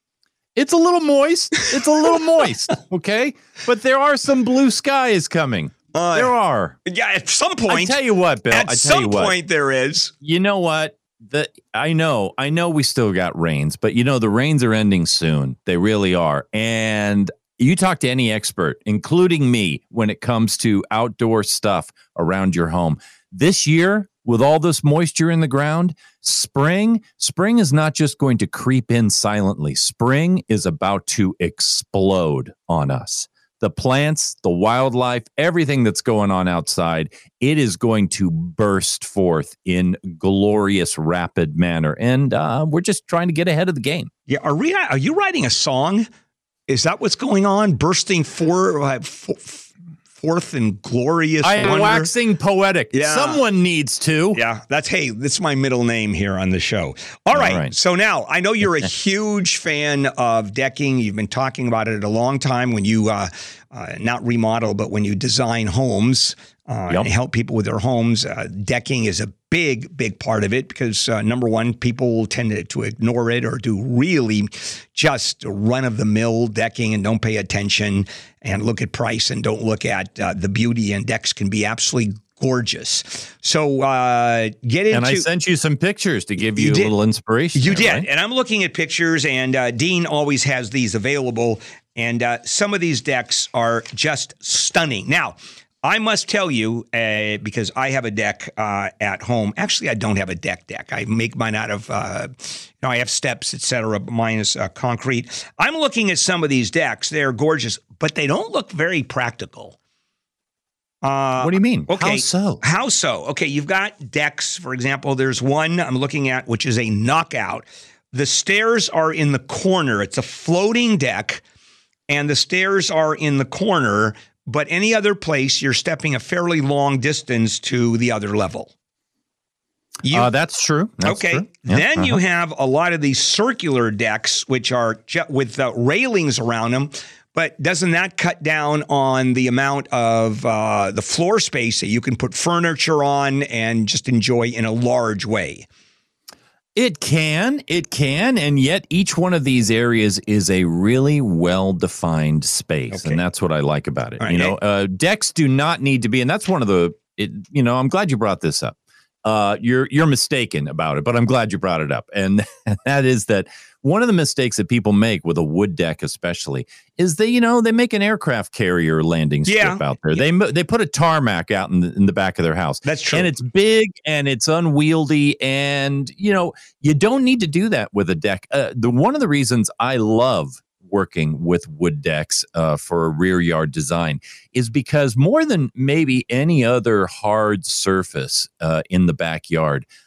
E: It's a little moist. It's a little moist, okay? But there are some blue skies coming. Uh, there are.
B: Yeah, at some point.
E: I tell you what, Bill.
B: At
E: I tell
B: some
E: you what,
B: point there is.
E: You know what? The I know. I know we still got rains, but you know the rains are ending soon. They really are. And you talk to any expert, including me, when it comes to outdoor stuff around your home. This year, with all this moisture in the ground, spring, spring is not just going to creep in silently. Spring is about to explode on us. The plants, the wildlife, everything that's going on outside, it is going to burst forth in glorious, rapid manner. And uh, we're just trying to get ahead of the game.
B: Yeah, are, we, are you writing a song? Is that what's going on? Bursting for... Uh, for Fourth and glorious.
E: I am
B: wonder.
E: waxing poetic.
B: Yeah.
E: Someone needs to.
B: Yeah, that's, hey, that's my middle name here on the show. All right. All right. So now I know you're a huge fan of decking. You've been talking about it a long time when you uh, uh, not remodel, but when you design homes uh, yep. and help people with their homes. Uh, decking is a big, big part of it because, uh, number one, people tend to, to ignore it or do really just run-of-the-mill decking and don't pay attention and look at price and don't look at uh, the beauty. And decks can be absolutely gorgeous. So uh, get into...
E: And I sent you some pictures to give you, you a little inspiration.
B: You
E: there,
B: did.
E: Right?
B: And I'm looking at pictures, and uh, Dean always has these available. And uh, some of these decks are just stunning. Now, I must tell you, uh, because I have a deck uh, at home. Actually, I don't have a deck deck. I make mine out of, uh, you know, I have steps, et cetera. Mine is uh, concrete. I'm looking at some of these decks. They're gorgeous, but they don't look very practical. Uh,
E: what do you mean?
B: Okay.
E: How so?
B: How so? Okay, you've got decks, for example. There's one I'm looking at, which is a knockout. The stairs are in the corner. It's a floating deck, and the stairs are in the corner. But any other place, you're stepping a fairly long distance to the other level. You,
E: uh, that's true. That's
B: okay.
E: True. Yeah,
B: then
E: uh-huh.
B: you have a lot of these circular decks, which are ju- with uh, railings around them. But doesn't that cut down on the amount of uh, the floor space that you can put furniture on and just enjoy in a large way?
E: It can, it can, and yet each one of these areas is a really well-defined space, okay. and that's what I like about it. Right. You know, uh, decks do not need to be, and that's one of the, it, you know, I'm glad you brought this up. Uh, you're you're mistaken about it, but I'm glad you brought it up, and that is that one of the mistakes that people make with a wood deck, especially, is they, you know, they make an aircraft carrier landing strip yeah. out there. Yeah. They they put a tarmac out in the, in the back of their house.
B: That's true.
E: And it's big and it's unwieldy, and, you know, you don't need to do that with a deck. Uh, the one of the reasons I love working with wood decks uh, for a rear yard design is because more than maybe any other hard surface uh, in the backyard,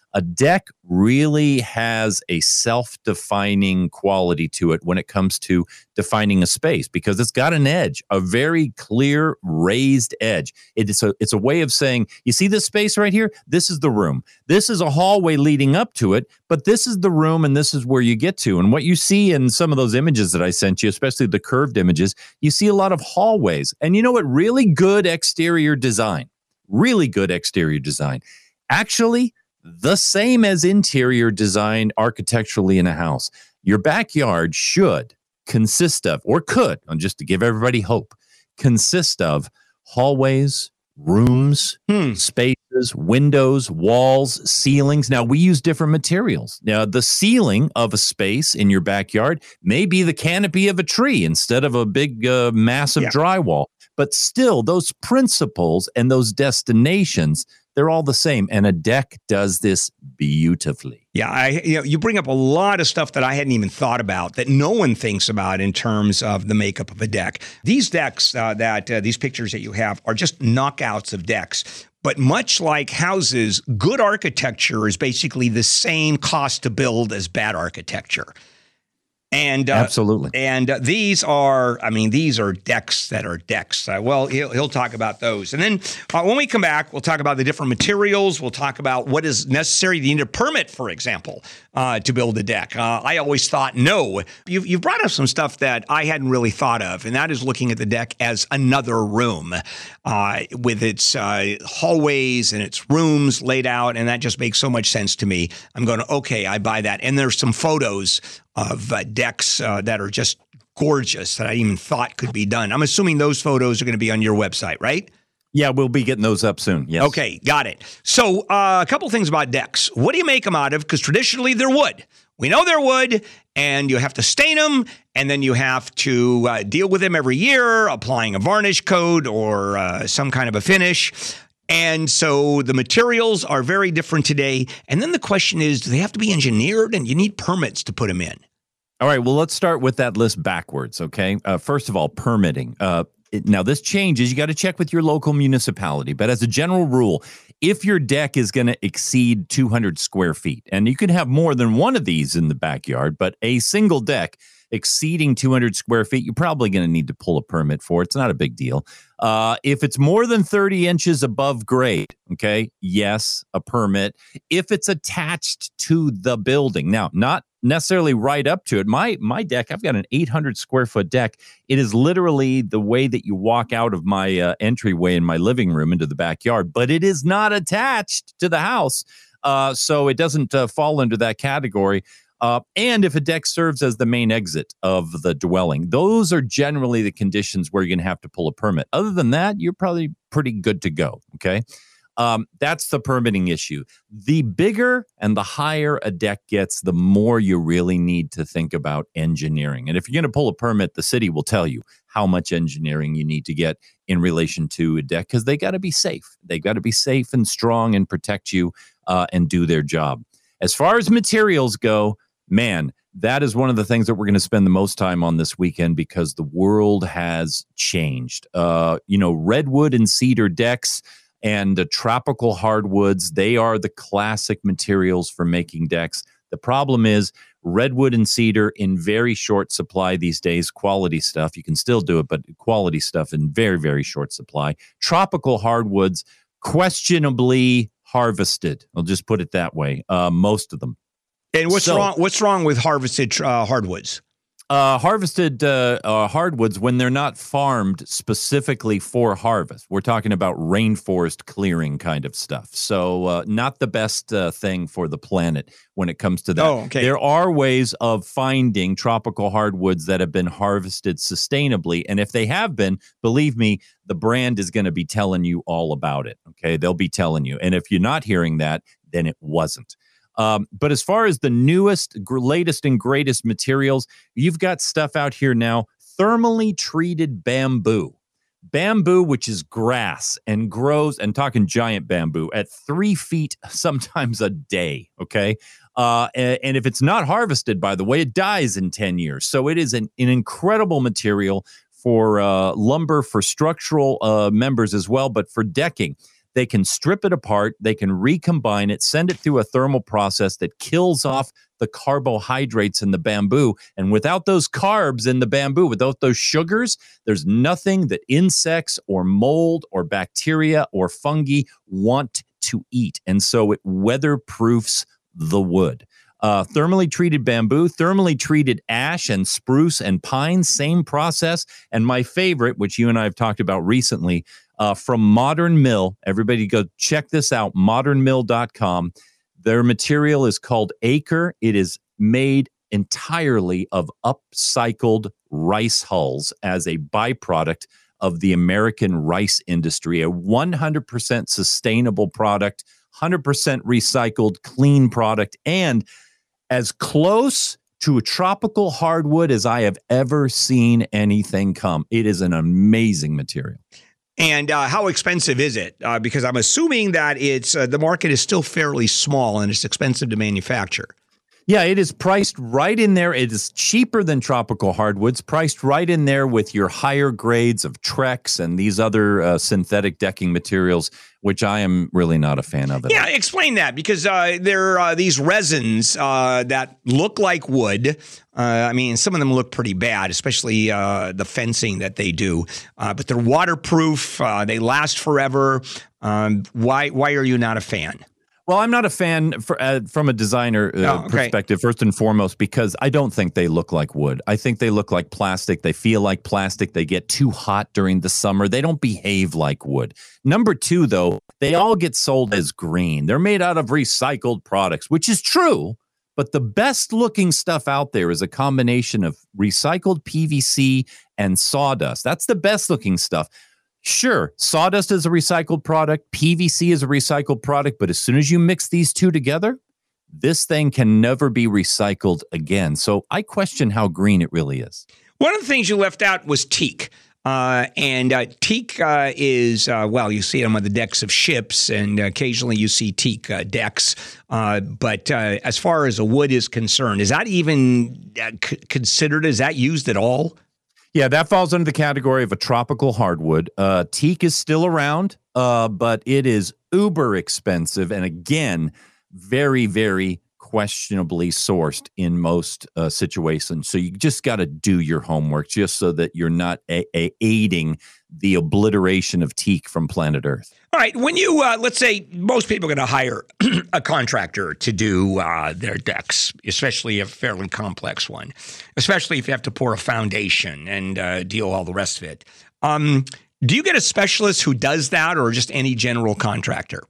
E: A deck really has a self-defining quality to it when it comes to defining a space because it's got an edge, a very clear raised edge. It is a, it's a way of saying, you see this space right here? This is the room. This is a hallway leading up to it, but this is the room and this is where you get to. And what you see in some of those images that I sent you, especially the curved images, you see a lot of hallways. And you know what? Really good exterior design, really good exterior design. Actually, the same as interior design architecturally in a house. Your backyard should consist of, or could, and just to give everybody hope, consist of hallways, rooms,
B: Hmm.
E: spaces, windows, walls, ceilings. Now, we use different materials. Now, the ceiling of a space in your backyard may be the canopy of a tree instead of a big, uh, massive
B: Yeah.
E: drywall. But still, those principles and those destinations, they're all the same. And a deck does this beautifully.
B: Yeah, I you know you bring up a lot of stuff that I hadn't even thought about that no one thinks about in terms of the makeup of a deck. These decks uh, that uh, these pictures that you have are just knockouts of decks. But much like houses, good architecture is basically the same cost to build as bad architecture. And uh,
E: Absolutely.
B: And uh, these are, I mean, these are decks that are decks. Uh, well, he'll, he'll talk about those. And then uh, when we come back, we'll talk about the different materials. We'll talk about what is necessary. Do you need a permit, for example, uh, to build a deck? Uh, I always thought no. You've, you've brought up some stuff that I hadn't really thought of, and that is looking at the deck as another room uh, with its uh, hallways and its rooms laid out, and that just makes so much sense to me. I'm going, okay, I buy that. And there's some photos of uh, decks uh, that are just gorgeous that I even thought could be done. I'm assuming those photos are going to be on your website, right?
E: Yeah, we'll be getting those up soon. Yes.
B: Okay, got it. So uh, a couple things about decks. What do you make them out of? Because traditionally they're wood. We know they're wood, and you have to stain them, and then you have to uh, deal with them every year, applying a varnish coat or uh, some kind of a finish. And so the materials are very different today. And then the question is, do they have to be engineered? And you need permits to put them in.
E: All right, well, let's start with that list backwards, okay? Uh, first of all, permitting. Uh, it, now, this changes. You got to check with your local municipality. But as a general rule, if your deck is going to exceed two hundred square feet, and you can have more than one of these in the backyard, but a single deck exceeding two hundred square feet, you're probably going to need to pull a permit for it. It's not a big deal. Uh, if it's more than thirty inches above grade, okay, yes, a permit. If it's attached to the building, now, not necessarily right up to it. My my deck, I've got an eight hundred square foot deck. It is literally the way that you walk out of my uh, entryway in my living room into the backyard, but it is not attached to the house. Uh, so it doesn't uh, fall into that category. Uh, and if a deck serves as the main exit of the dwelling, those are generally the conditions where you're going to have to pull a permit. Other than that, you're probably pretty good to go. Okay. Um, that's the permitting issue. The bigger and the higher a deck gets, the more you really need to think about engineering. And if you're going to pull a permit, the city will tell you how much engineering you need to get in relation to a deck, because they got to be safe. They got to be safe and strong and protect you uh, and do their job. As far as materials go, man, that is one of the things that we're going to spend the most time on this weekend, because the world has changed. Uh, you know, redwood and cedar decks and the tropical hardwoods, they are the classic materials for making decks. The problem is redwood and cedar in very short supply these days. Quality stuff, you can still do it, but quality stuff in very, very short supply. Tropical hardwoods, questionably harvested. I'll just put it that way. Uh, most of them.
B: And what's
E: So-
B: wrong? What's wrong with harvested uh, hardwoods?
E: Uh, harvested uh, uh, hardwoods, when they're not farmed specifically for harvest. We're talking about rainforest clearing kind of stuff. So uh, not the best uh, thing for the planet when it comes to that.
B: Oh, okay.
E: There are ways of finding tropical hardwoods that have been harvested sustainably. And if they have been, believe me, the brand is going to be telling you all about it. Okay, they'll be telling you. And if you're not hearing that, then it wasn't. Um, but as far as the newest, gr- latest, and greatest materials, you've got stuff out here now, thermally treated bamboo. Bamboo, which is grass and grows, and talking giant bamboo, at three feet, sometimes a day, okay? Uh, and, and if it's not harvested, by the way, it dies in ten years. So it is an, an incredible material for uh, lumber, for structural uh, members as well, but for decking. They can strip it apart. They can recombine it, send it through a thermal process that kills off the carbohydrates in the bamboo. And without those carbs in the bamboo, without those sugars, there's nothing that insects or mold or bacteria or fungi want to eat. And so it weatherproofs the wood. Uh, thermally treated bamboo, thermally treated ash and spruce and pine, same process. And my favorite, which you and I have talked about recently, uh, from Modern Mill. Everybody go check this out, modern mill dot com. Their material is called Acre. It is made entirely of upcycled rice hulls as a byproduct of the American rice industry, a one hundred percent sustainable product, one hundred percent recycled, clean product, and as close to a tropical hardwood as I have ever seen anything come. It is an amazing material.
B: And uh, how expensive is it? Uh, because I'm assuming that it's uh, the market is still fairly small and it's expensive to manufacture.
E: Yeah, it is priced right in there. It is cheaper than tropical hardwoods, priced right in there with your higher grades of Trex and these other uh, synthetic decking materials, which I am really not a fan of.
B: Yeah, explain that, because uh, there are uh, these resins uh, that look like wood. Uh, I mean, some of them look pretty bad, especially uh, the fencing that they do. Uh, but they're waterproof. Uh, they last forever. Um, why? Why are you not a fan?
E: Well, I'm not a fan for, uh, from a designer uh,
B: oh, okay.
E: perspective, first and foremost, because I don't think they look like wood. I think they look like plastic. They feel like plastic. They get too hot during the summer. They don't behave like wood. Number two, though, they all get sold as green. They're made out of recycled products, which is true. But the best looking stuff out there is a combination of recycled P V C and sawdust. That's the best looking stuff. Sure, sawdust is a recycled product, P V C is a recycled product, but as soon as you mix these two together, this thing can never be recycled again. So I question how green it really is.
B: One of the things you left out was teak. Uh, and uh, teak uh, is, uh, well, you see them on the decks of ships, and occasionally you see teak uh, decks. Uh, but uh, as far as a wood is concerned, is that even uh, c- considered, is that used at all?
E: Yeah, that falls under the category of a tropical hardwood. Uh, teak is still around, uh, but it is uber expensive. And again, very, very questionably sourced in most uh, situations. So you just got to do your homework just so that you're not a- a- aiding the obliteration of teak from planet Earth.
B: All right. When you, uh, let's say most people are going to hire a contractor to do uh, their decks, especially a fairly complex one, especially if you have to pour a foundation and uh, deal all the rest of it. Um, do you get a specialist who does that, or just any general contractor?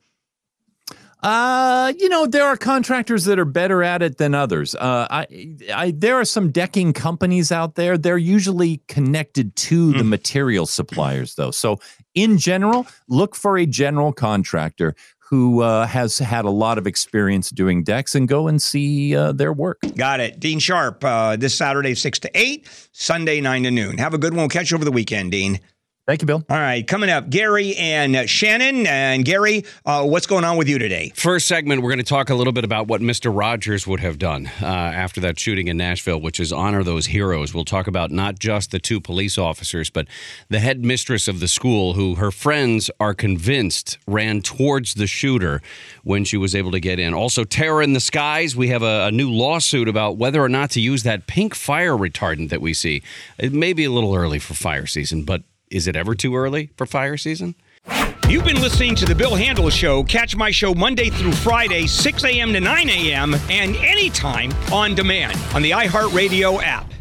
E: Uh, you know, there are contractors that are better at it than others. Uh, I, I, there are some decking companies out there. They're usually connected to the mm. material suppliers, though. So in general, look for a general contractor who uh, has had a lot of experience doing decks, and go and see uh, their work.
B: Got it. Dean Sharp, uh, this Saturday, six to eight, Sunday, nine to noon. Have a good one. We'll catch you over the weekend, Dean.
E: Thank you, Bill.
B: All right, coming up, Gary and Shannon. And Gary, uh, what's going on with you today?
F: First segment, we're going to talk a little bit about what Mister Rogers would have done uh, after that shooting in Nashville, which is honor those heroes. We'll talk about not just the two police officers, but the headmistress of the school, who her friends are convinced ran towards the shooter when she was able to get in. Also, terror in the skies. We have a, a new lawsuit about whether or not to use that pink fire retardant that we see. It may be a little early for fire season, but is it ever too early for fire season?
B: You've been listening to The Bill Handel Show. Catch my show Monday through Friday, six a.m. to nine a.m. and anytime on demand on the iHeartRadio app.